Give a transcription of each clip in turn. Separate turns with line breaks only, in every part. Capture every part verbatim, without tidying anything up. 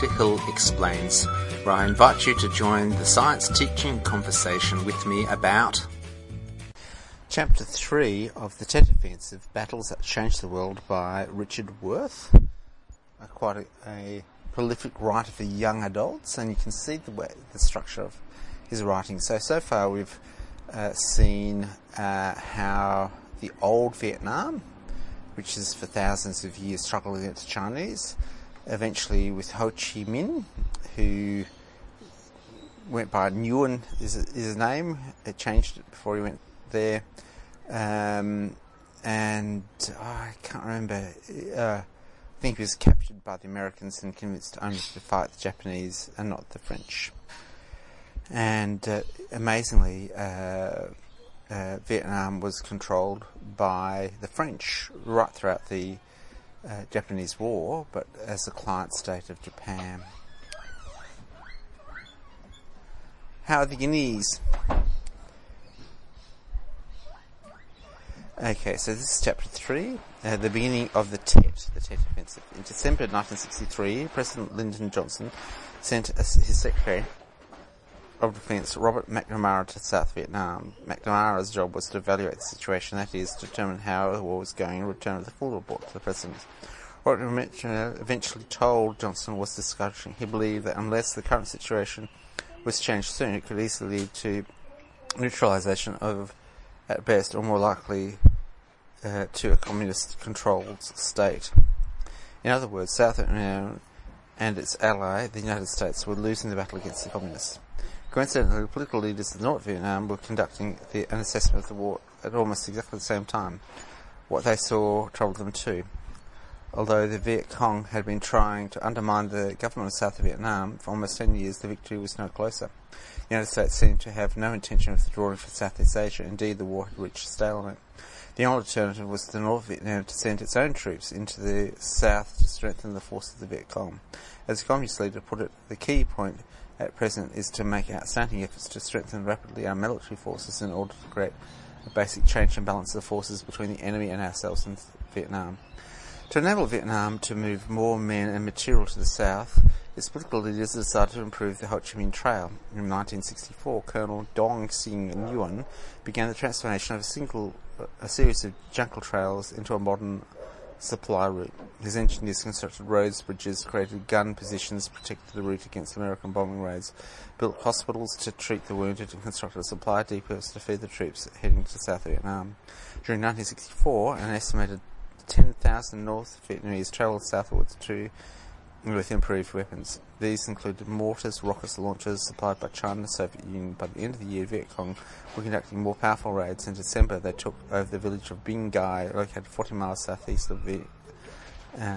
Doctor Hill Explains, where I invite you to join the science teaching conversation with me about Chapter three of The Tet Offensive, Battles That Changed the World by Richard Worth, a, quite a, a prolific writer for young adults, and you can see the way, the structure of his writing. So, so far we've uh, seen uh, how the old Vietnam, which has for thousands of years struggled against the Chinese, eventually with Ho Chi Minh, who went by Nguyen is, is his name. It changed it before he went there. Um, and oh, I can't remember. Uh, I think he was captured by the Americans and convinced only to fight the Japanese and not the French. And uh, amazingly, uh, uh, Vietnam was controlled by the French right throughout the uh, Japanese War, but as a client state of Japan. How are the Guineas? Okay, so this is chapter three, uh, the beginning of the Tet, the Tet Offensive. In December nineteen sixty-three, President Lyndon Johnson sent a, his Secretary of Defence, Robert McNamara, to South Vietnam. McNamara's job was to evaluate the situation, that is, to determine how the war was going and return with a full report to the President. What McNamara eventually told Johnson was discouraging. He believed that unless the current situation was changed soon, it could easily lead to neutralisation of, at best, or more likely, uh, to a communist-controlled state. In other words, South Vietnam and its ally, the United States, were losing the battle against the communists. Coincidentally, the political leaders of North Vietnam were conducting the, an assessment of the war at almost exactly the same time. What they saw troubled them too. Although the Viet Cong had been trying to undermine the government of South Vietnam for almost ten years, the victory was no closer. The United States seemed to have no intention of withdrawing from Southeast Asia. Indeed, the war had reached a stalemate. The only alternative was for North Vietnam to send its own troops into the south to strengthen the force of the Viet Cong. As the Communist leader put it, the key point at present is to make outstanding efforts to strengthen rapidly our military forces in order to create a basic change and balance of the forces between the enemy and ourselves in Vietnam. To enable Vietnam to move more men and material to the south, its political leaders decided to improve the Ho Chi Minh Trail. In nineteen sixty-four, Colonel Dong Sinh Nguyen began the transformation of a single, a series of jungle trails into a modern supply route. His engineers constructed roads, bridges, created gun positions, protected the route against American bombing raids, built hospitals to treat the wounded, and constructed supply depots to feed the troops heading to South Vietnam. During nineteen sixty-four, an estimated ten thousand North Vietnamese travelled southwards to with improved weapons. These included mortars, rocket launchers supplied by China and the Soviet Union. By the end of the year, Viet Cong were conducting more powerful raids. In December, they took over the village of Binh Gai, located forty miles southeast of Viet, uh,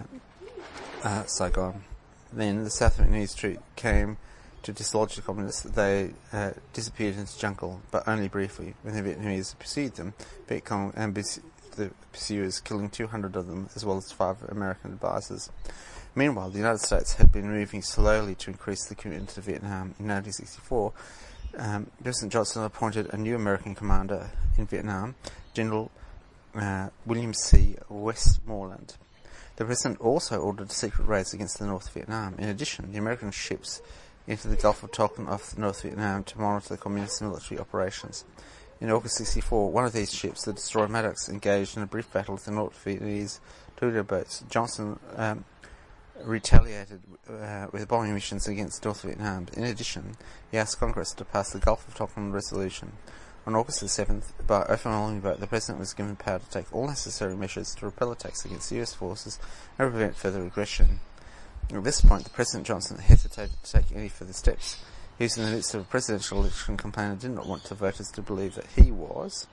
uh, Saigon. Then the South Vietnamese troops came to dislodge the communists. They uh, disappeared into the jungle, but only briefly. When the Vietnamese pursued them, Viet Cong ambushed the pursuers, killing two hundred of them, as well as five American advisors. Meanwhile, the United States had been moving slowly to increase the commitment to Vietnam. In nineteen sixty-four, um, President Johnson appointed a new American commander in Vietnam, General uh, William C. Westmoreland. The President also ordered secret raids against the North Vietnam. In addition, the American ships entered the Gulf of Tonkin off North Vietnam to monitor the communist military operations. In August sixty-four, one of these ships, the destroyer Maddox, engaged in a brief battle with the North Vietnamese torpedo boats. Johnson um, retaliated uh, with bombing missions against North Vietnam. In addition, he asked Congress to pass the Gulf of Tonkin Resolution. On August the seventh, by overwhelming vote, the President was given power to take all necessary measures to repel attacks against U S forces and prevent further aggression. At this point, the President Johnson hesitated to take any further steps. He was in the midst of a presidential election campaign and did not want the voters to believe that he was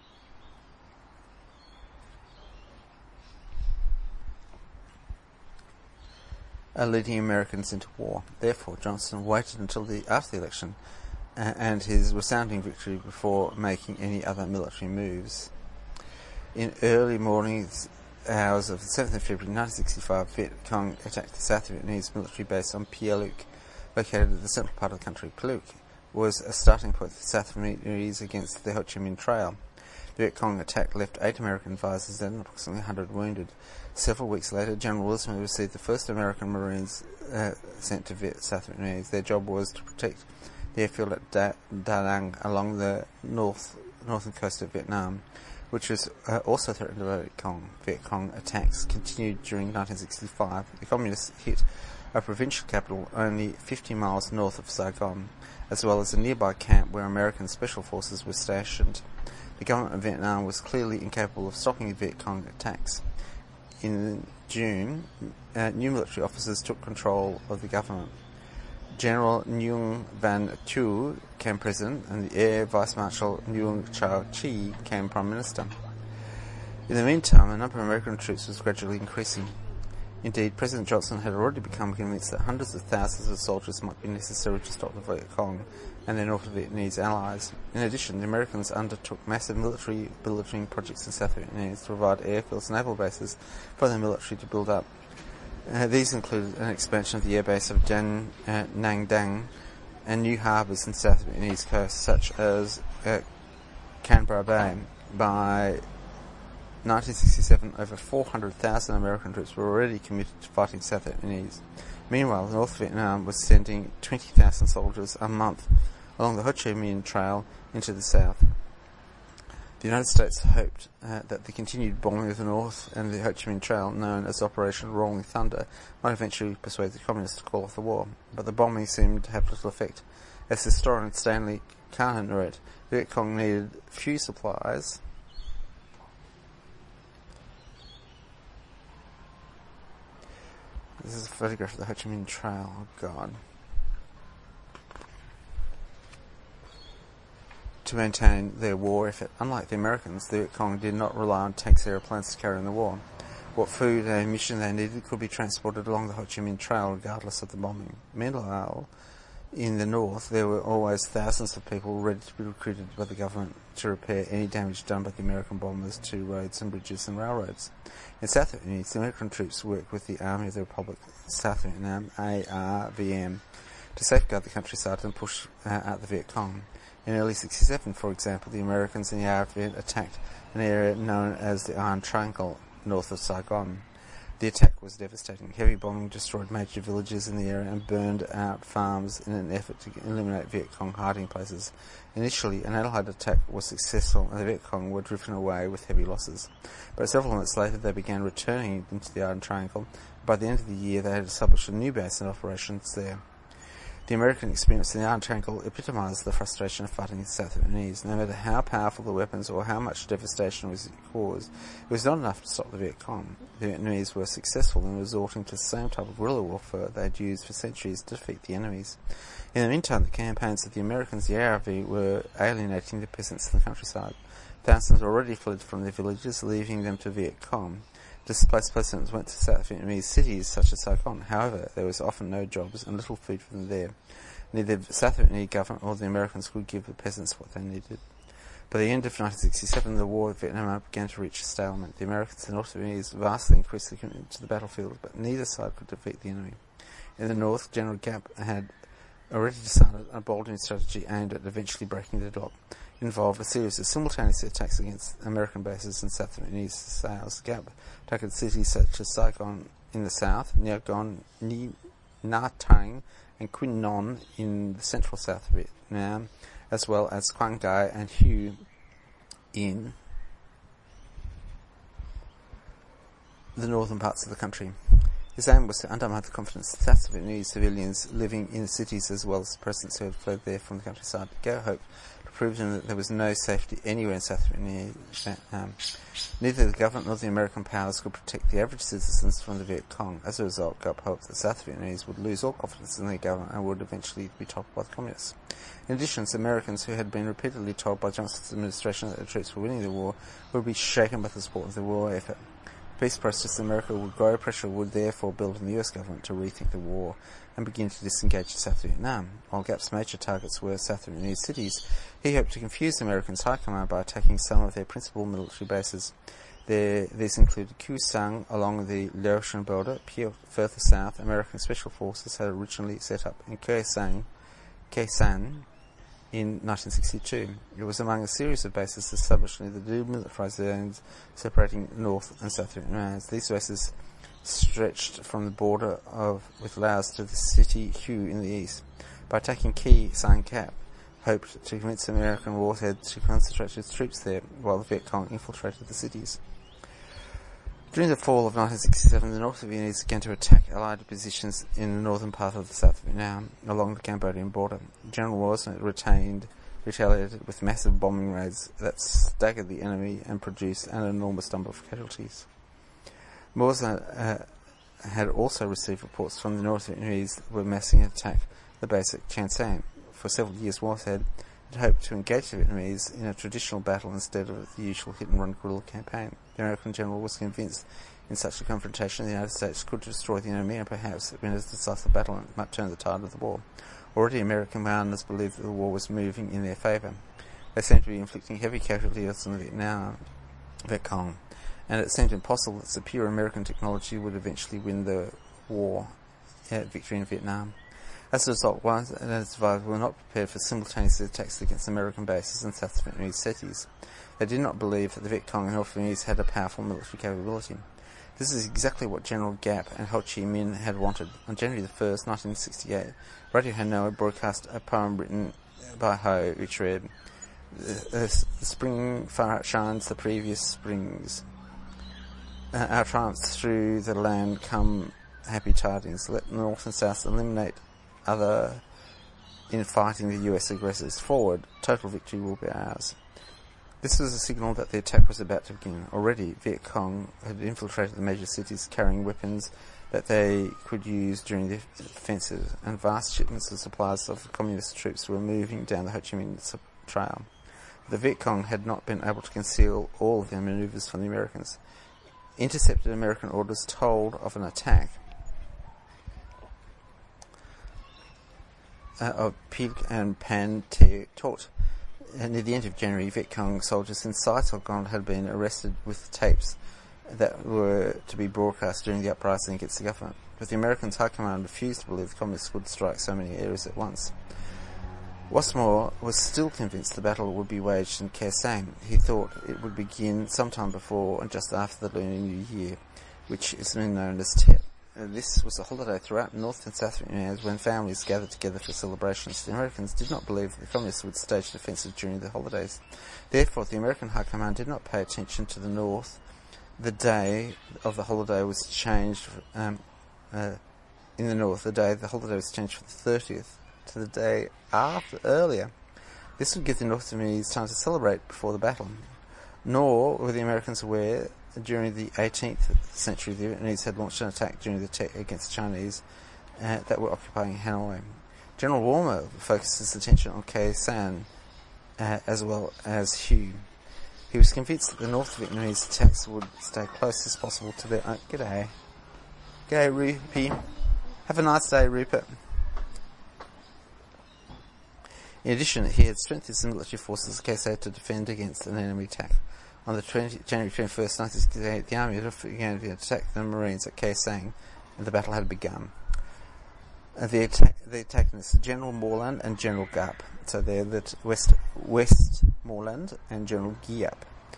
uh, leading Americans into war. Therefore, Johnson waited until the, after the election uh, and his resounding victory before making any other military moves. In early morning hours of the seventh of February nineteen sixty-five, Viet Cong attacked the South Vietnamese military base on Pia Luc, located in the central part of the country. Pia Luc was a starting point for the South Vietnamese against the Ho Chi Minh Trail. The Viet Cong attack left eight American advisors dead and approximately one hundred wounded. Several weeks later, General Wilson received the first American Marines uh, sent to Viet, South Vietnamese. Their job was to protect the airfield at Da, Da Nang along the north northern coast of Vietnam, which was uh, also threatened by Viet Cong. Viet Cong attacks continued during nineteen sixty-five. The Communists hit a provincial capital only fifty miles north of Saigon, as well as a nearby camp where American special forces were stationed. The government of Vietnam was clearly incapable of stopping the Viet Cong attacks. In June, uh, new military officers took control of the government. General Nguyen Van Thieu became president, and the Air Vice Marshal Nguyen Chao Chi became prime minister. In the meantime, the number of American troops was gradually increasing. Indeed, President Johnson had already become convinced that hundreds of thousands of soldiers might be necessary to stop the Viet Cong and their North Vietnamese allies. In addition, the Americans undertook massive military building projects in South Vietnam to provide airfields and naval bases for the military to build up. Uh, these included an expansion of the airbase of Dan, uh, Nang Dang and new harbours in South Vietnamese coast, such as uh, Canberra Bay. By nineteen sixty-seven, over four hundred thousand American troops were already committed to fighting South Vietnamese. Meanwhile, North Vietnam was sending twenty thousand soldiers a month along the Ho Chi Minh Trail into the south. The United States hoped uh, that the continued bombing of the North and the Ho Chi Minh Trail, known as Operation Rolling Thunder, might eventually persuade the Communists to call off the war. But the bombing seemed to have little effect. As historian Stanley Carnan wrote, the Viet Cong needed few supplies This is a photograph of the Ho Chi Minh Trail. Oh, God. To maintain their war effort. Unlike the Americans, the Viet Cong did not rely on tanks and airplanes to carry on the war. What food and ammunition they needed could be transported along the Ho Chi Minh Trail regardless of the bombing. Meanwhile, in the north, there were always thousands of people ready to be recruited by the government to repair any damage done by the American bombers to roads and bridges and railroads. In South Vietnam, the American troops worked with the Army of the Republic of South Vietnam, A R V M, to safeguard the countryside and push uh, out the Viet Cong. In early sixty-seven, for example, the Americans in the A R V M attacked an area known as the Iron Triangle, north of Saigon. The attack was devastating. Heavy bombing destroyed major villages in the area and burned out farms in an effort to eliminate Viet Cong hiding places. Initially, an Allied attack was successful and the Viet Cong were driven away with heavy losses. But several months later, they began returning into the Iron Triangle. By the end of the year, they had established a new base and operations there. The American experience in the Iron Triangle epitomised the frustration of fighting the South Vietnamese. No matter how powerful the weapons or how much devastation was caused, it was not enough to stop the Viet Cong. The Vietnamese were successful in resorting to the same type of guerrilla warfare they had used for centuries to defeat the enemies. In the meantime, the campaigns of the Americans, the A R V, were alienating the peasants in the countryside. Thousands already fled from their villages, leaving them to Viet Cong. Displaced peasants went to South Vietnamese cities such as Saigon. However, there was often no jobs and little food for them there. Neither the South Vietnamese government or the Americans could give the peasants what they needed. By the end of nineteen sixty-seven, the war with Vietnam began to reach a stalemate. The Americans and North Vietnamese vastly increased their commitment to the battlefield, but neither side could defeat the enemy. In the north, General Giap had already decided a bold new strategy aimed at eventually breaking the deadlock. It involved a series of simultaneous attacks against American bases and South Vietnamese sales. Giap targeted cities such as Saigon in the south, Nha Con, Nha Trang, and Quy Nhon in the central South Vietnam, as well as Quang Dai and Hue in the northern parts of the country. His aim was to undermine the confidence of South Vietnamese civilians living in the cities as well as the peasants who had fled there from the countryside. Go hoped to prove to them that there was no safety anywhere in South Vietnam. Neither the government nor the American powers could protect the average citizens from the Viet Cong. As a result, Giap hoped that South Vietnamese would lose all confidence in their government and would eventually be toppled by the Communists. In addition, the Americans, who had been repeatedly told by Johnson's administration that the troops were winning the war, would be shaken by the support of the war effort. The peace process in America would grow. Pressure would therefore build on the U S government to rethink the war and begin to disengage South Vietnam. While Giap's major targets were South Vietnamese cities, he hoped to confuse the Americans' high command by attacking some of their principal military bases. There, these included Kieu Sang along the Laotian border. Further south, American special forces had originally set up in Khe Sanh, Khe Sanh in nineteen sixty-two. It was among a series of bases established near the demilitarized zones separating North and South Vietnam. These bases stretched from the border of with Laos to the city Hue in the east. By attacking Khe Sanh Gap, hoped to convince the American warhead to concentrate its troops there while the Viet Cong infiltrated the cities. During the fall of nineteen sixty-seven, the North Vietnamese began to attack Allied positions in the northern part of the South Vietnam along the Cambodian border. General Wasner retained, retaliated with massive bombing raids that staggered the enemy and produced an enormous number of casualties. Wasner uh, had also received reports from the North Vietnamese that were massing an attack the base at Chan Sang. For several years, Washead had hoped to engage the Vietnamese in a traditional battle instead of the usual hit-and-run guerrilla campaign. The American general was convinced in such a confrontation the United States could destroy the enemy and perhaps win a decisive battle and might turn the tide of the war. Already American commanders believed that the war was moving in their favour. They seemed to be inflicting heavy casualties on the Vietnam, Viet Cong, and it seemed impossible that superior American technology would eventually win the war, uh, victory in Vietnam. As a result, one and its survivors were not prepared for simultaneous attacks against American bases and South Vietnamese cities. They did not believe that the Viet Cong and North Vietnamese had a powerful military capability. This is exactly what General Giap and Ho Chi Minh had wanted. On January the first, nineteen sixty-eight, Radio Hanoi broadcast a poem written by Ho, which read, "The spring far outshines the previous springs. Uh, our triumphs through the land come happy tidings. Let the North and South eliminate other in fighting the U S aggressors. Forward, total victory will be ours." This was a signal that the attack was about to begin. Already, Viet Cong had infiltrated the major cities carrying weapons that they could use during the offensive, and vast shipments of supplies of the communist troops were moving down the Ho Chi Minh Trail. The Viet Cong had not been able to conceal all of their maneuvers from the Americans. Intercepted American orders told of an attack Uh, of Pig and Pan Te Tot. Uh, near the end of January, Viet Cong soldiers in Saigon had been arrested with tapes that were to be broadcast during the uprising against the government. But the Americans' high command refused to believe the communists would strike so many areas at once. Wasmore was still convinced the battle would be waged in Khe Sanh. He thought it would begin sometime before and just after the Lunar New Year, which is known as Tet. Uh, this was a holiday throughout North and South Vietnam when families gathered together for celebrations. The Americans did not believe that the communists would stage an offensive during the holidays. Therefore, the American High Command did not pay attention to the North. The day of the holiday was changed, um, uh, in the North, the day the holiday was changed from the thirtieth to the day after, earlier. This would give the North Vietnamese time to celebrate before the battle. Nor were the Americans aware during the eighteenth century, the Vietnamese had launched an attack during the attack against the Chinese uh, that were occupying Hanoi. General Warmer focused his attention on Khe Sanh uh, as well as Hue. He was convinced that the North Vietnamese attacks would stay close as possible to their own... G'day. G'day, Rupy. Have a nice day, Rupert. In addition, he had strengthened his military forces at Khe Sanh to defend against an enemy attack. On the twentieth, January twenty-first, nineteen sixty-eight, the army had began to attack the Marines at Khe Sanh, and the battle had begun. Uh, the, attack, the attackers, General Morland and General Giap. So they're the t- West Westmoreland and General Giap.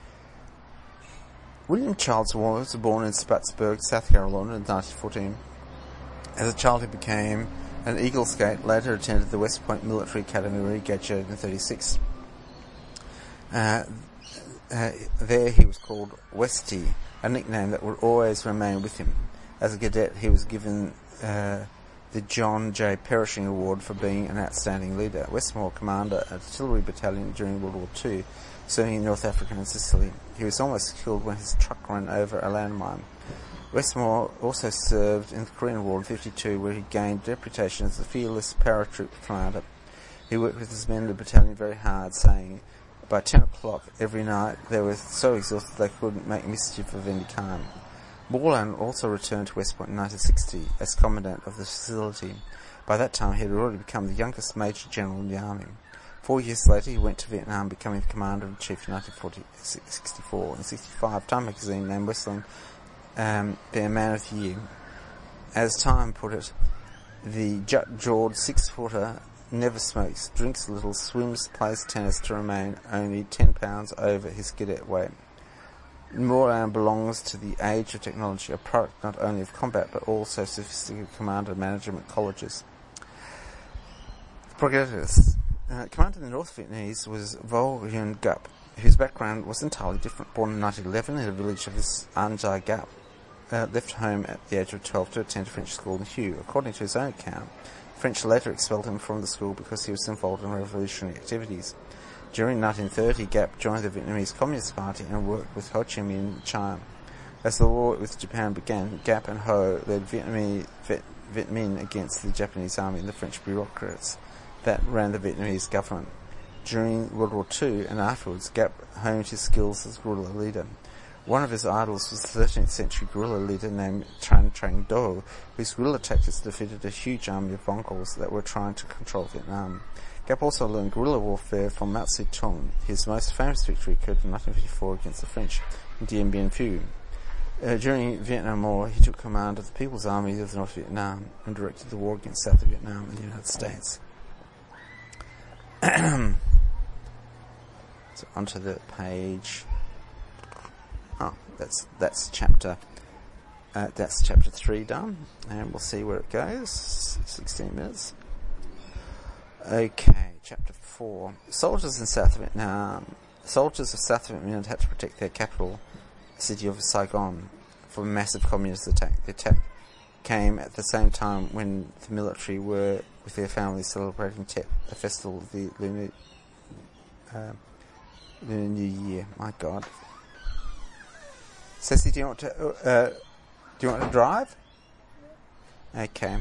William Charles Warner was born in Spattsburg, South Carolina in nineteen fourteen. As a child, he became an Eagle Scout, later attended the West Point Military Academy where he graduated in thirty-six. Uh, Uh, there he was called Westy, a nickname that would always remain with him. As a cadet, he was given uh, the John J. Pershing Award for being an outstanding leader. Westmore commanded an artillery battalion during World War Two, serving in North Africa and Sicily. He was almost killed when his truck ran over a landmine. Westmore also served in the Korean War in fifty-two, where he gained reputation as a fearless paratroop commander. He worked with his men in the battalion very hard, saying, by ten o'clock every night, they were so exhausted they couldn't make mischief of any kind. Morland also returned to West Point in nineteen sixty as commandant of the facility. By that time, he had already become the youngest major general in the army. Four years later, he went to Vietnam, becoming the commander-in-chief in nineteen sixty-four. In sixty-five, Time magazine named Westland um, their Man of the Year. As Time put it, the jut-jawed six-footer never smokes, drinks little, swims, plays tennis to remain only ten pounds over his cadet weight. Moran belongs to the age of technology, a product not only of combat but also sophisticated command and management colleges. Progressivists. Uh, commander in the North Vietnamese was Vo Nguyen Giap, whose background was entirely different. Born in nineteen eleven in a village of An Giai Giap, uh, left home at the age of twelve to attend a French school in Hue. According to his own account, French later expelled him from the school because he was involved in revolutionary activities. During nineteen thirty, Giap joined the Vietnamese Communist Party and worked with Ho Chi Minh in China. As the war with Japan began, Giap and Ho led Vietnamese, Viet, Viet Minh against the Japanese army and the French bureaucrats that ran the Vietnamese government. During World War Two and afterwards, Giap honed his skills as guerrilla leader. One of his idols was the thirteenth century guerrilla leader named Tran Trang Do, whose guerrilla tactics defeated a huge army of Mongols that were trying to control Vietnam. Giap also learned guerrilla warfare from Mao Zedong. His most famous victory occurred in nineteen fifty-four against the French in Dien Bien Phu. Uh, during the Vietnam War, he took command of the People's Army of North Vietnam and directed the war against South Vietnam and the United States. So onto the page. Oh, that's that's chapter. Uh, that's chapter three done, and we'll see where it goes. Sixteen minutes. Okay, chapter four. Soldiers in South Vietnam. Soldiers of South Vietnam had to protect their capital, the city of Saigon, from a massive communist attack. The attack came at the same time when the military were with their families celebrating Tet, a festival of the Lunar, uh, Lunar New Year. My God. Ceci, do you want to uh, do you want to drive? Okay.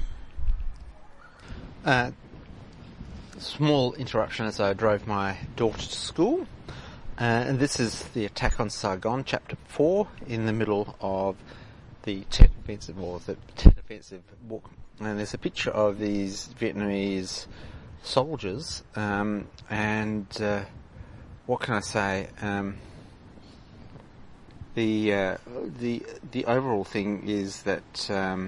Uh, small interruption as I drove my daughter to school, uh, and this is the attack on Saigon, chapter four, in the middle of the Tet Offensive, or the Tet Offensive book. And there's a picture of these Vietnamese soldiers, um, and uh, what can I say? Um, the uh, the the overall thing is that um,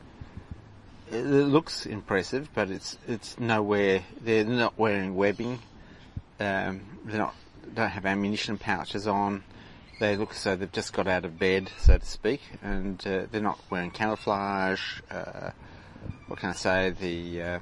it looks impressive, but it's it's nowhere. They're not wearing webbing. Um, they're not don't have ammunition pouches on. They look as though they've just got out of bed, so to speak, and uh, they're not wearing camouflage. Uh, what can I say? The uh,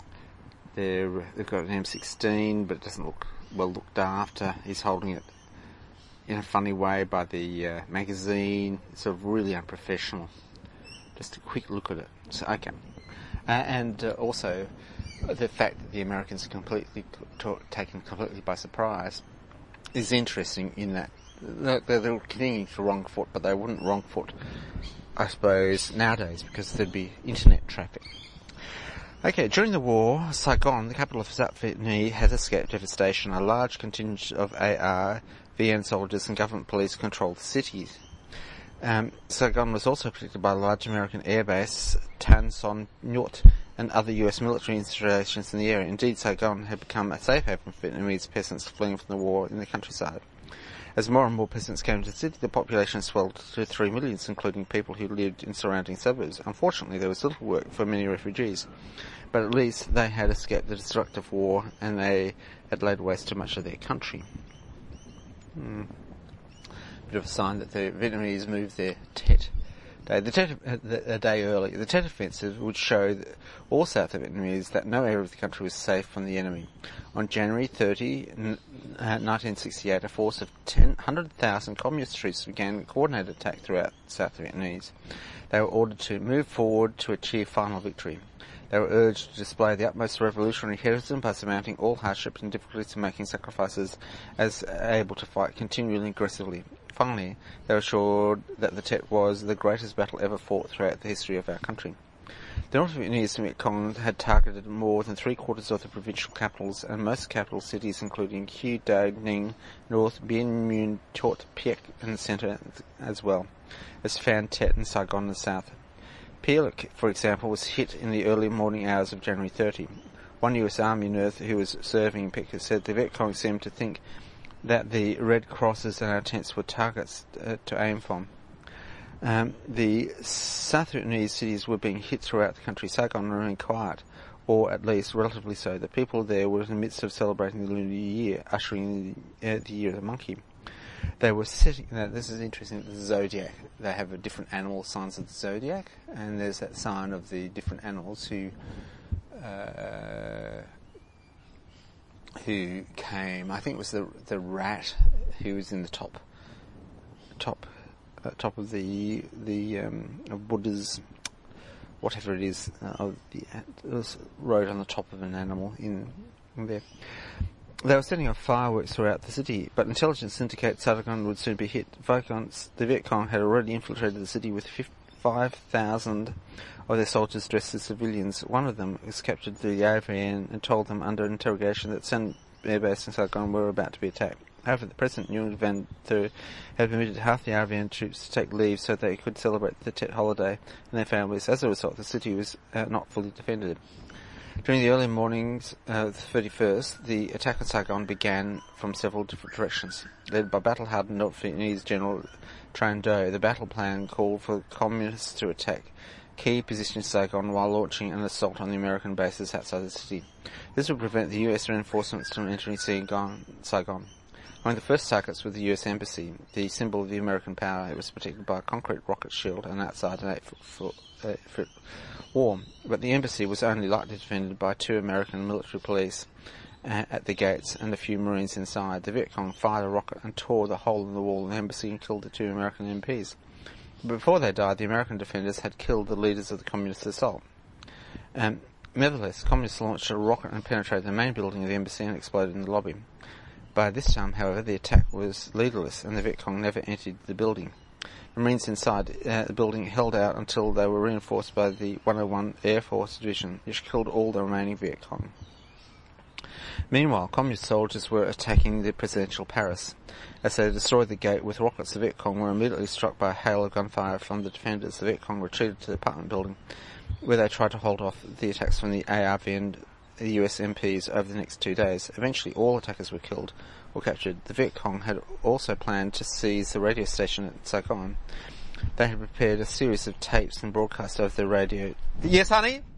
they're they've got an M sixteen, but it doesn't look well looked after. He's holding it in a funny way by the uh, magazine. It's sort of really unprofessional. Just a quick look at it. So, okay. Uh, and uh, also, the fact that the Americans are completely t- taken completely by surprise is interesting in that they're, they're clinging to wrong foot, but they wouldn't wrong foot, I suppose, nowadays, because there'd be internet traffic. Okay, during the war, Saigon, the capital of South Vietnamese, had escaped devastation. A large contingent of A R, V N soldiers and government police controlled the cities. Um, Saigon was also protected by a large American airbase, Tan Son Nhut, and other U S military installations in the area. Indeed, Saigon had become a safe haven for Vietnamese peasants fleeing from the war in the countryside. As more and more peasants came to the city, the population swelled to three million, including people who lived in surrounding suburbs. Unfortunately, there was little work for many refugees, but at least they had escaped the destructive war and they had laid waste to much of their country. Hmm. Bit of a sign that the Vietnamese moved their Tet Day. The Tet, uh, the, a day early. The Tet Offensive would show that all South Vietnamese that no area of the country was safe from the enemy. On January thirtieth, nineteen sixty-eight, a force of ten, one hundred thousand communist troops began a coordinated attack throughout South Vietnamese. They were ordered to move forward to achieve final victory. They were urged to display the utmost revolutionary heroism by surmounting all hardships and difficulties and making sacrifices as able to fight continually and aggressively. Finally, they were assured that the Tet was the greatest battle ever fought throughout the history of our country. The North Vietnamese Viet Cong had targeted more than three quarters of the provincial capitals and most capital cities, including Hue, Da Ninh, North, Bien Minh, Tot, Piec, and the centre as well as Phan Tet and Saigon in the south. Pielek, for example, was hit in the early morning hours of January thirtieth. One U S Army nurse who was serving in Piec said the Viet Cong seemed to think that the red crosses in our tents were targets uh, to aim from. Um, the South Vietnamese cities were being hit throughout the country. Saigon remained quiet. or at least relatively so. The people there were in the midst of celebrating the Lunar New Year, ushering the, uh, the Year of the Monkey. They were sitting, now this is interesting, the zodiac, they have a different animal signs of the zodiac, and there's that sign of the different animals who uh, who came, I think it was the the rat who was in the top top uh, top of the the um, of Buddha's, whatever it is, uh, of the it was rode on the top of an animal in, in there. They were setting off fireworks throughout the city, but intelligence indicated Saigon would soon be hit. Vietcong, the Viet Cong had already infiltrated the city with five thousand of their soldiers dressed as civilians. One of them was captured through the A V N and told them under interrogation that Sen Air Base in Saigon were about to be attacked. However, the President, Nguyen Van Thieu, had permitted half the A V N troops to take leave so they could celebrate the Tet holiday and their families. As a result, the city was uh, not fully defended. During the early mornings of the thirty-first, the attack on Saigon began from several different directions. Led by battle-hardened North Vietnamese General Tran Do, the battle plan called for the communists to attack key positions in Saigon while launching an assault on the American bases outside the city. This would prevent the U S reinforcements from entering Saigon. Saigon. Among the first targets was the U S Embassy, the symbol of the American power. It was protected by a concrete rocket shield and outside an eight-foot eight foot wall. But the embassy was only lightly defended by two American military police uh, at the gates and a few Marines inside. The Viet Cong fired a rocket and tore the hole in the wall in the embassy and killed the two American M Ps. But before they died, the American defenders had killed the leaders of the communist assault. Um, nevertheless, communists launched a rocket and penetrated the main building of the embassy and exploded in the lobby. By this time, however, the attack was leaderless and the Viet Cong never entered the building. The Marines inside uh, the building held out until they were reinforced by the one oh one Air Force Division, which killed all the remaining Viet Cong. Meanwhile, communist soldiers were attacking the presidential Paris. As they destroyed the gate with rockets, the Viet Cong were immediately struck by a hail of gunfire from the defenders. The Viet Cong retreated to the apartment building, where they tried to hold off the attacks from the A R V and the U S M Ps over the next two days. Eventually, all attackers were killed or captured. The Viet Cong had also planned to seize the radio station at Saigon. They had prepared a series of tapes and broadcasts over the radio. Yes, honey?